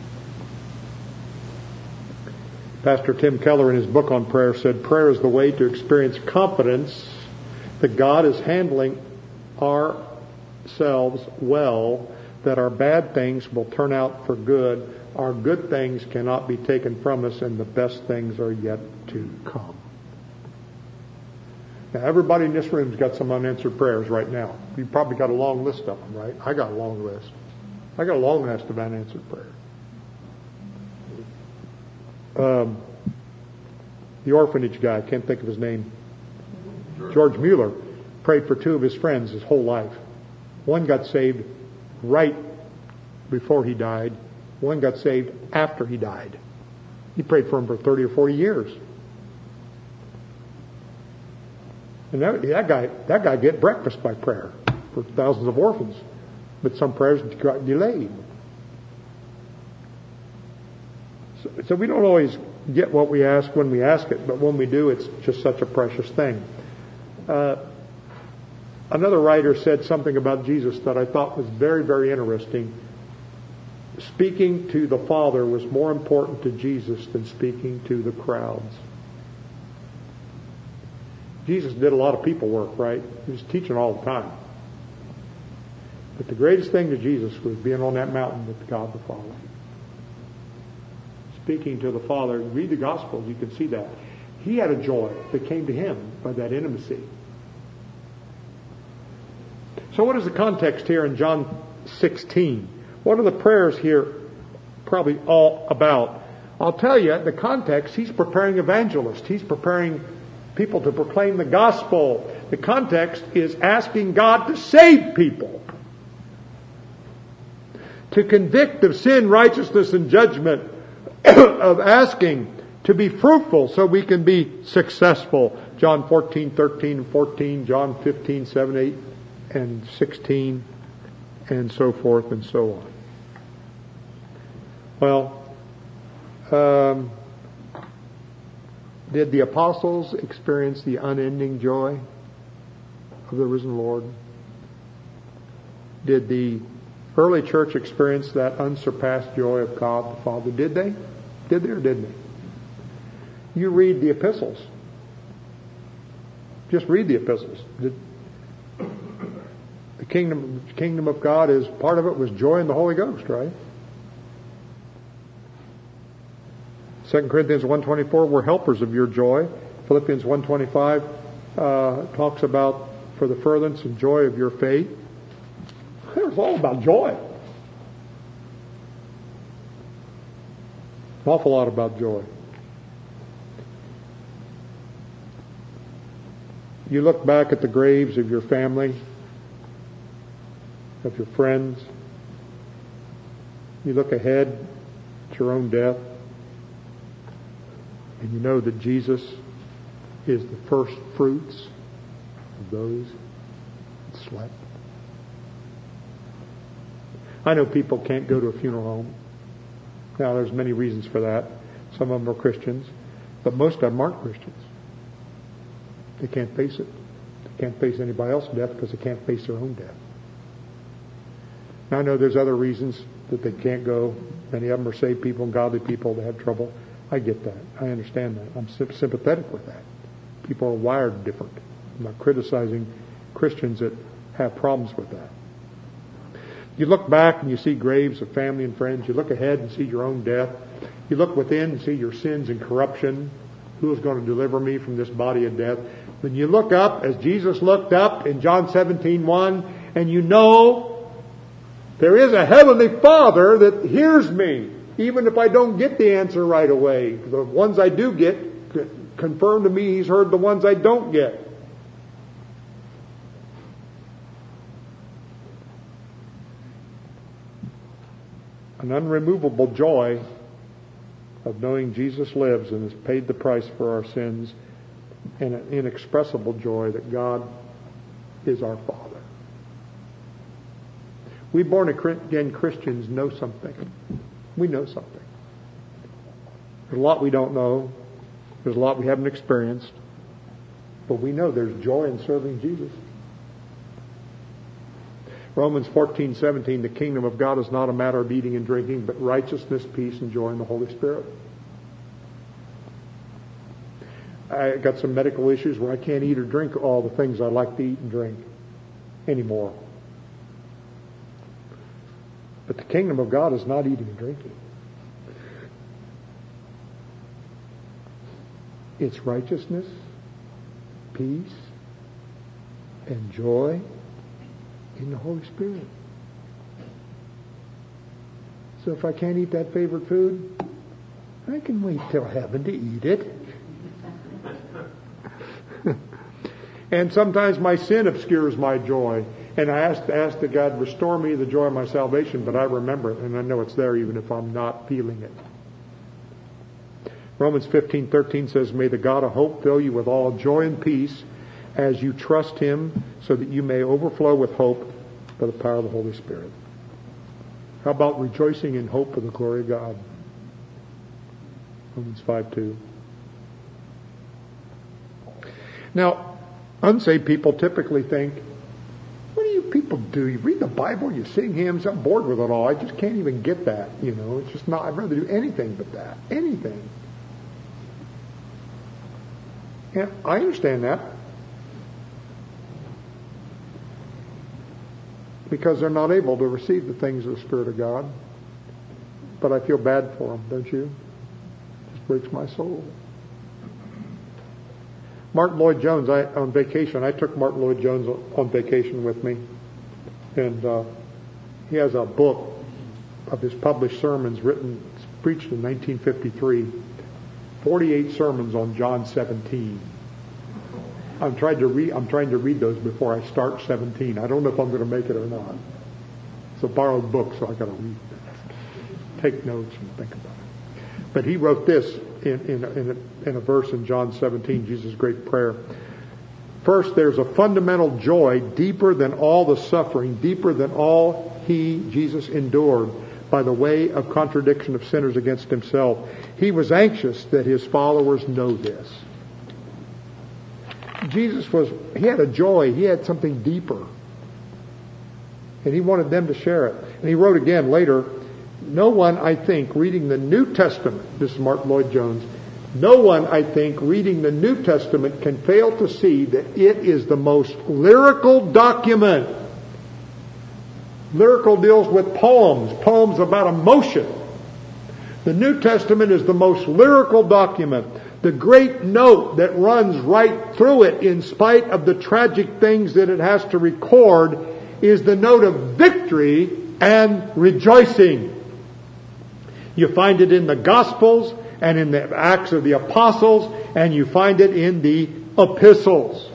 Pastor Tim Keller in his book on prayer said, prayer is the way to experience confidence that God is handling ourselves well, that our bad things will turn out for good, our good things cannot be taken from us, and the best things are yet to come. Now, everybody in this room's got some unanswered prayers right now. You've probably got a long list of them, right? I got a long list. I got a long list of unanswered prayers. The orphanage guy, I can't think of his name, George Mueller, prayed for two of his friends his whole life. One got saved right before he died. One got saved after he died. He prayed for him for 30 or 40 years. And that guy get breakfast by prayer for thousands of orphans. But some prayers got delayed. So we don't always get what we ask when we ask it, but when we do, it's just such a precious thing. Another writer said something about Jesus that I thought was very, very interesting. Speaking to the Father was more important to Jesus than speaking to the crowds. Jesus did a lot of people work, right? He was teaching all the time. But the greatest thing to Jesus was being on that mountain with God the Father. Speaking to the Father. Read the Gospels, you can see that. He had a joy that came to him by that intimacy. So what is the context here in John 16? What are the prayers here probably all about? I'll tell you, the context, he's preparing evangelists. He's preparing people to proclaim the gospel. The context is asking God to save people. To convict of sin, righteousness, and judgment. Of asking to be fruitful so we can be successful. John 14, 13, and 14. John 15, 7, 8, and 16. And so forth and so on. Well, did the apostles experience the unending joy of the risen Lord? Did the early church experience that unsurpassed joy of God the Father? Did they? Did they or didn't they? You read the epistles. Just read the epistles. The kingdom of God is, part of it was joy in the Holy Ghost, right? 2 Corinthians 1:24, we're helpers of your joy. Philippians 1:25 talks about for the furtherance and joy of your faith. It's all about joy. An awful lot about joy. You look back at the graves of your family, of your friends. You look ahead at your own death. And you know that Jesus is the first fruits of those that slept. I know people can't go to a funeral home. Now, there's many reasons for that. Some of them are Christians, but most of them aren't Christians. They can't face it. They can't face anybody else's death because they can't face their own death. Now, I know there's other reasons that they can't go. Many of them are saved people and godly people that have trouble. I get that. I understand that. I'm sympathetic with that. People are wired different. I'm not criticizing Christians that have problems with that. You look back and you see graves of family and friends. You look ahead and see your own death. You look within and see your sins and corruption. Who is going to deliver me from this body of death? When you look up, as Jesus looked up in John 17:1, and you know there is a heavenly Father that hears me, even if I don't get the answer right away. The ones I do get confirm to me He's heard the ones I don't get. An unremovable joy of knowing Jesus lives and has paid the price for our sins, and an inexpressible joy that God is our Father. We born again Christians know something. We know something. There's a lot we don't know. There's a lot we haven't experienced. But we know there's joy in serving Jesus. Romans 14:17, the kingdom of God is not a matter of eating and drinking, but righteousness, peace, and joy in the Holy Spirit. I got some medical issues where I can't eat or drink all the things I like to eat and drink anymore. But the kingdom of God is not eating and drinking. It's righteousness, peace, and joy in the Holy Spirit. So if I can't eat that favorite food, I can wait till heaven to eat it. And sometimes my sin obscures my joy. And I ask that God restore me the joy of my salvation, but I remember it, and I know it's there even if I'm not feeling it. Romans 15:13 says, may the God of hope fill you with all joy and peace as you trust Him, so that you may overflow with hope by the power of the Holy Spirit. How about rejoicing in hope of the glory of God? Romans 5:2. Now, unsaved people typically think, what do you people do? You read the Bible, you sing hymns, I'm bored with it all. I just can't even get that, It's just not, I'd rather do anything but that. Anything. Yeah, I understand that. Because they're not able to receive the things of the Spirit of God. But I feel bad for them, don't you? It just breaks my soul. Martin Lloyd-Jones, on vacation, I took Martin Lloyd-Jones on vacation with me. And he has a book of his published sermons preached in 1953. 48 sermons on John 17. I'm trying to read those before I start 17. I don't know if I'm going to make it or not. It's a borrowed book, so I got to read it. Take notes and think about it. But he wrote this in a verse in John 17, Jesus' great prayer. First, there's a fundamental joy deeper than all the suffering, deeper than all Jesus, endured by the way of contradiction of sinners against himself. He was anxious that his followers know this. He had a joy, he had something deeper. And he wanted them to share it. And he wrote again later, no one, I think, reading the New Testament, this is Martin Lloyd-Jones, no one, I think, reading the New Testament can fail to see that it is the most lyrical document. Lyrical deals with poems about emotion. The New Testament is the most lyrical document. The great note that runs right through it, in spite of the tragic things that it has to record, is the note of victory and rejoicing. You find it in the Gospels and in the Acts of the Apostles, and you find it in the epistles.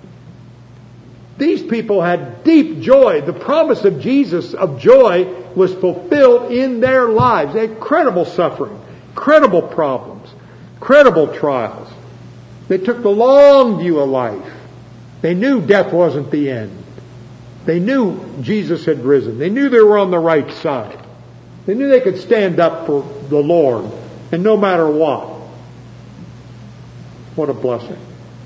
These people had deep joy. The promise of Jesus of joy was fulfilled in their lives. They had incredible suffering, incredible problems, incredible trials. They took the long view of life. They knew death wasn't the end. They knew Jesus had risen. They knew they were on the right side. They knew they could stand up for the Lord, and no matter what. What a blessing.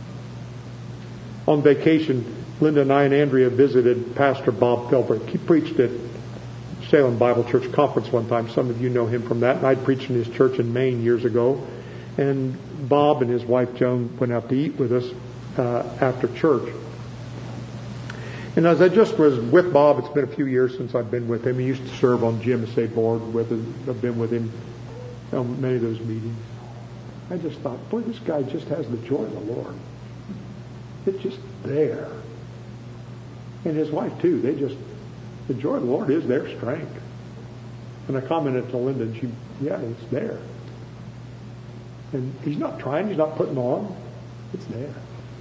On vacation, Linda and I and Andrea visited Pastor Bob Philbrick. He preached at Salem Bible Church Conference one time. Some of you know him from that. And I'd preached in his church in Maine years ago. And Bob and his wife Joan went out to eat with us after church. And as I just was with Bob, it's been a few years since I've been with him. He used to serve on GMSA board with us. I've been with him on many of those meetings. I just thought, boy, this guy just has the joy of the Lord. It's just there. And his wife too. The joy of the Lord is their strength. And I commented to Linda, and it's there. And he's not trying, he's not putting on. It's there.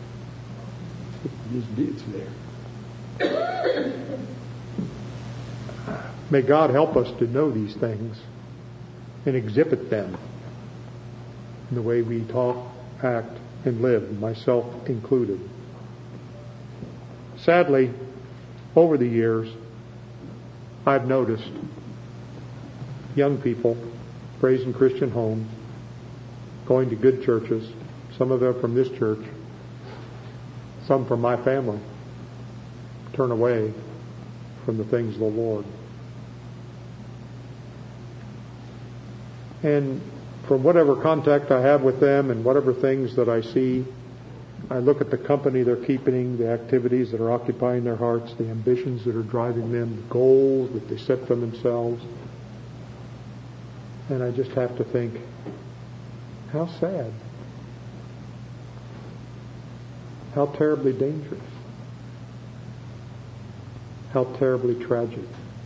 It's there. May God help us to know these things and exhibit them in the way we talk, act, and live, myself included. Sadly, over the years, I've noticed young people raised in Christian homes, going to good churches, some of them from this church, some from my family, turn away from the things of the Lord. And from whatever contact I have with them and whatever things that I see, I look at the company they're keeping, the activities that are occupying their hearts, the ambitions that are driving them, the goals that they set for themselves. And I just have to think, how sad. How terribly dangerous. How terribly tragic.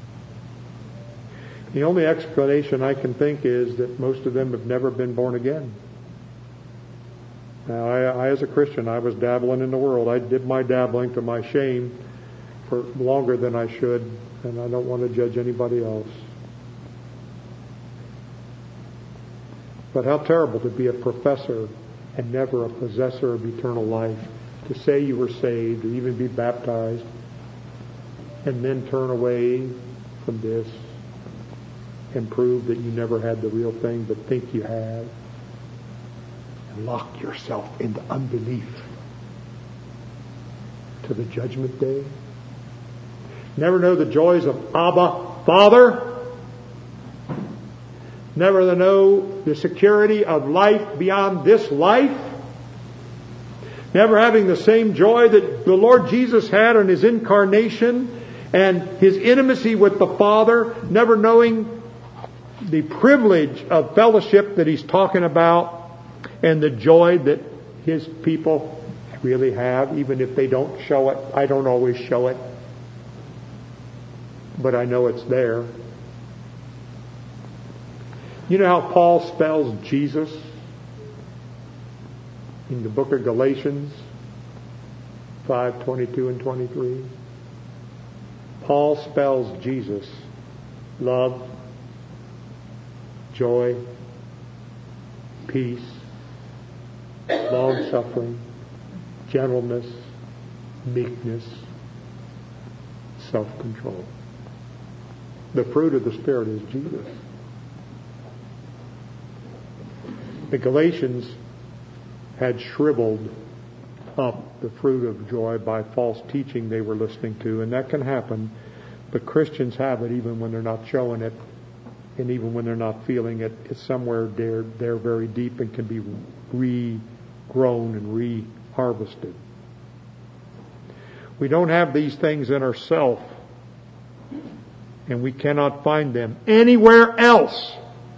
The only explanation I can think is that most of them have never been born again. Now, I as a Christian, I was dabbling in the world. I did my dabbling to my shame for longer than I should, and I don't want to judge anybody else. But how terrible to be a professor and never a possessor of eternal life, to say you were saved or even be baptized and then turn away from this and prove that you never had the real thing but think you have. and lock yourself into unbelief to the judgment day? Never know the joys of Abba, Father? Never to know the security of life beyond this life? Never having the same joy that the Lord Jesus had in His incarnation and His intimacy with the Father? Never knowing the privilege of fellowship that He's talking about and the joy that His people really have, even if they don't show it. I don't always show it, but I know it's there. You know how Paul spells Jesus in the book of Galatians 5:22 and 23? Paul spells Jesus love, joy, peace, long-suffering, gentleness, meekness, self-control. The fruit of the Spirit is Jesus. The Galatians had shriveled up the fruit of joy by false teaching they were listening to, and that can happen, but Christians have it even when they're not showing it, and even when they're not feeling it. It's somewhere there very deep and can be regrown and re-harvested. We don't have these things in ourselves, and we cannot find them anywhere else.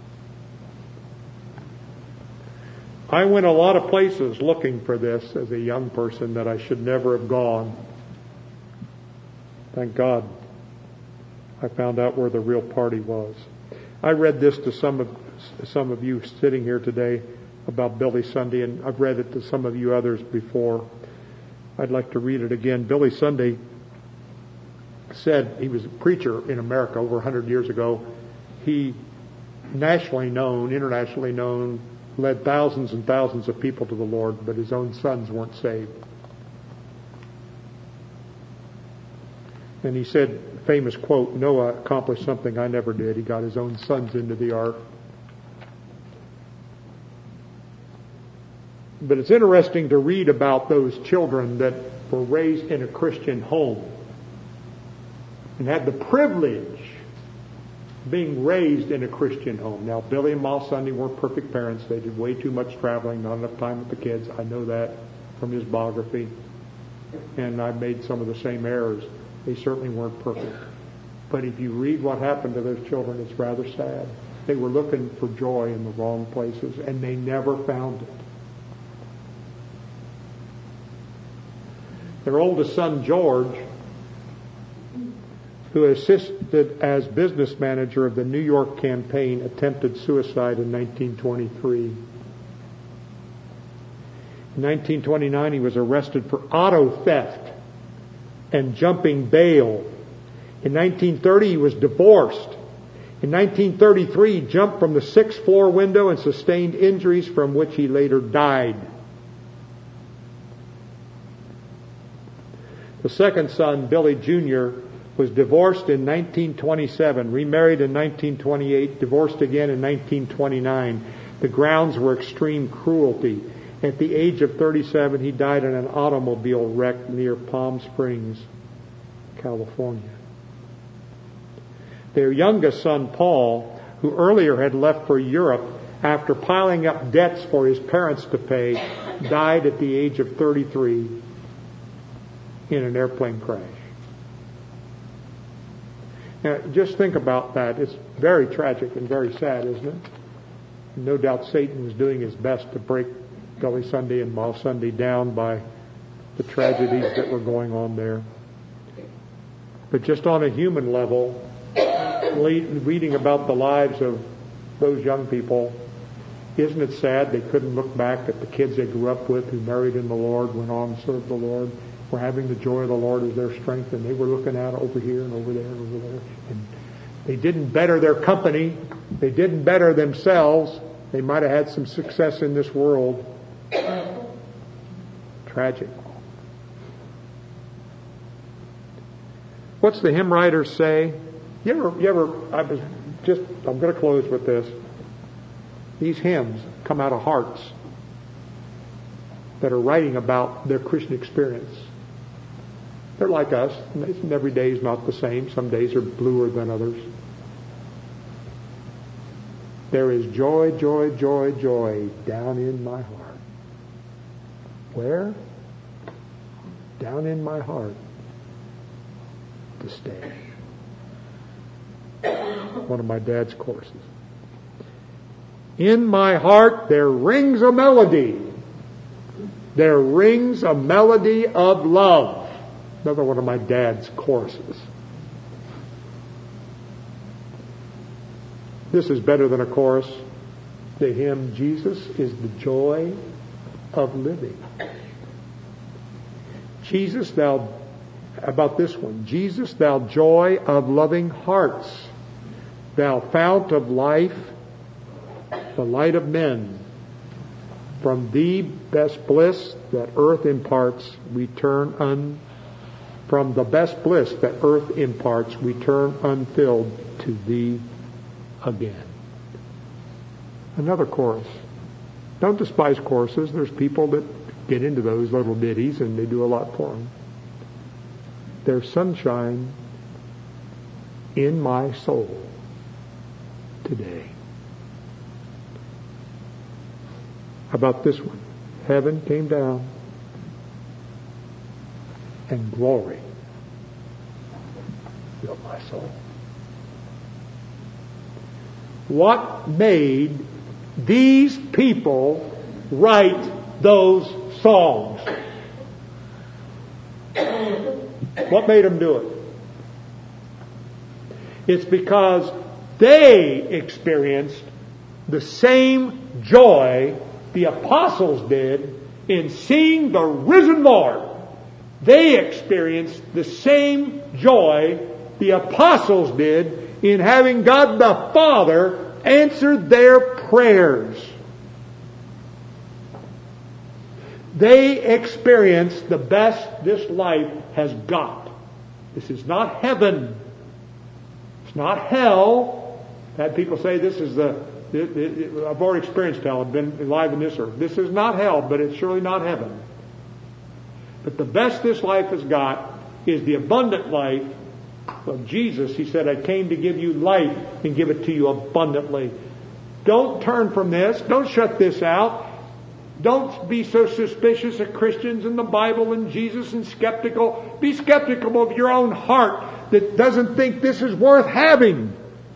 I went a lot of places looking for this as a young person that I should never have gone. Thank God I found out where the real party was. I read this to some of you sitting here today about Billy Sunday, and I've read it to some of you others before. I'd like to read it again. Billy Sunday said, he was a preacher in America over 100 years ago. He, nationally known, internationally known, led thousands and thousands of people to the Lord, but his own sons weren't saved. And he said, famous quote, Noah accomplished something I never did. He got his own sons into the ark. But it's interesting to read about those children that were raised in a Christian home and had the privilege of being raised in a Christian home. Now, Billy and Ma Sunday weren't perfect parents. They did way too much traveling, not enough time with the kids. I know that from his biography. And I made some of the same errors. They certainly weren't perfect. But if you read what happened to those children, it's rather sad. They were looking for joy in the wrong places, and they never found it. Their oldest son, George, who assisted as business manager of the New York campaign, attempted suicide in 1923. In 1929, he was arrested for auto theft and jumping bail. In 1930, he was divorced. In 1933, he jumped from the 6th floor window and sustained injuries from which he later died. The second son, Billy Jr., was divorced in 1927, remarried in 1928, divorced again in 1929. The grounds were extreme cruelty. At the age of 37, he died in an automobile wreck near Palm Springs, California. Their youngest son, Paul, who earlier had left for Europe after piling up debts for his parents to pay, died at the age of 33 in an airplane crash. Now, just think about that. It's very tragic and very sad, isn't it? No doubt Satan was doing his best to break Billy Sunday and Ma Sunday down by the tragedies that were going on there. But just on a human level, reading about the lives of those young people, isn't it sad they couldn't look back at the kids they grew up with who married in the Lord, went on to serve the Lord, were having the joy of the Lord as their strength, and they were looking out over here and over there and over there. And they didn't better their company. They didn't better themselves. They might have had some success in this world. Tragic. What's the hymn writers say? I'm going to close with this. These hymns come out of hearts. that are writing about their Christian experience. They're like us. Every day is not the same. Some days are bluer than others. There is joy, joy, joy, joy down in my heart. Where? Down in my heart. To stay. One of my dad's courses. In my heart there rings a melody. There rings a melody of love. Another one of my dad's courses. This is better than a chorus. The hymn, Jesus is the joy of living. Jesus, thou, about this one, Jesus, thou joy of loving hearts, thou fount of life, the light of men. From thee, best bliss that earth imparts, we turn from the best bliss that earth imparts, we turn unfilled to thee again. Another chorus. Don't despise choruses. There's people that get into those little ditties and they do a lot for them. There's sunshine in my soul today. How about this one? Heaven came down and glory filled my soul. What made these people write those songs? What made them do it? It's because they experienced the same joy the apostles did in seeing the risen Lord. They experienced the same joy the apostles did in having God the Father answer their prayers. They experienced the best this life has got. This is not heaven. It's not hell. I've had people say this is I've already experienced hell. I've been alive in this earth. This is not hell, but it's surely not heaven. But the best this life has got is the abundant life of Jesus. He said, I came to give you life and give it to you abundantly. Don't turn from this. Don't shut this out. Don't be so suspicious of Christians and the Bible and Jesus and skeptical. Be skeptical of your own heart that doesn't think this is worth having.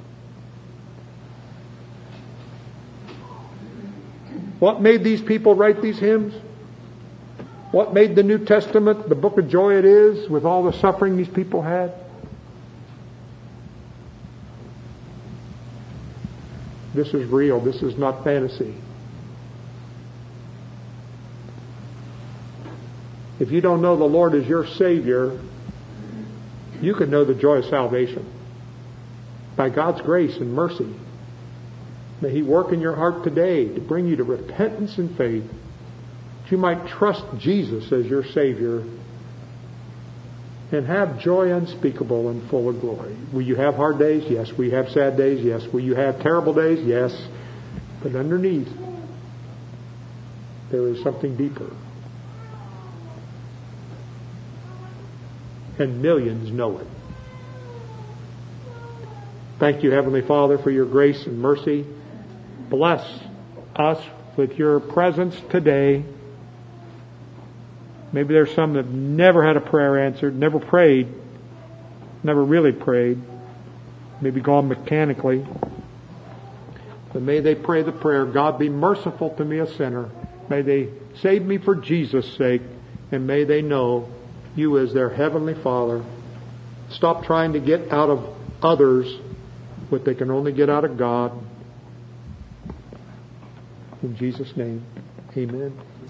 What made these people write these hymns? What made the New Testament the book of joy it is with all the suffering these people had? This is real. This is not fantasy. If you don't know the Lord as your Savior, you can know the joy of salvation. By God's grace and mercy, may He work in your heart today to bring you to repentance and faith, that you might trust Jesus as your Savior and have joy unspeakable and full of glory. Will you have hard days? Yes. Will you have sad days? Yes. Will you have terrible days? Yes. But underneath, there is something deeper. And millions know it. Thank you, Heavenly Father, for your grace and mercy. Bless us with your presence today. Maybe there's some that never had a prayer answered, never prayed, never really prayed, maybe gone mechanically. But may they pray the prayer, God be merciful to me, a sinner. May they save me for Jesus' sake, and may they know you as their Heavenly Father. Stop trying to get out of others what they can only get out of God. In Jesus' name, amen.